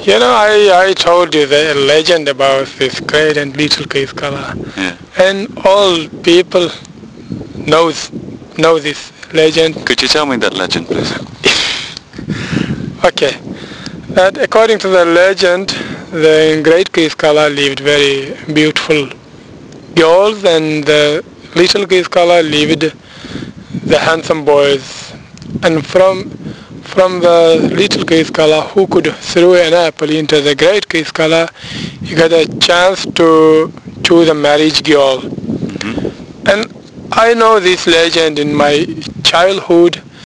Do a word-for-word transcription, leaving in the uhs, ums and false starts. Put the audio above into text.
You know, I, I told you the legend about this great and little Kiskala. Yeah. And all people knows know this legend. Could you tell me that legend, please? Okay. That according to the legend, the great Kiskala lived very beautiful girls and the little Kiskala lived the handsome boys. And from from the little Kiskala who could throw an apple into the great Kiskala, he got a chance to choose a marriage girl. Mm-hmm. And I know this legend in my childhood,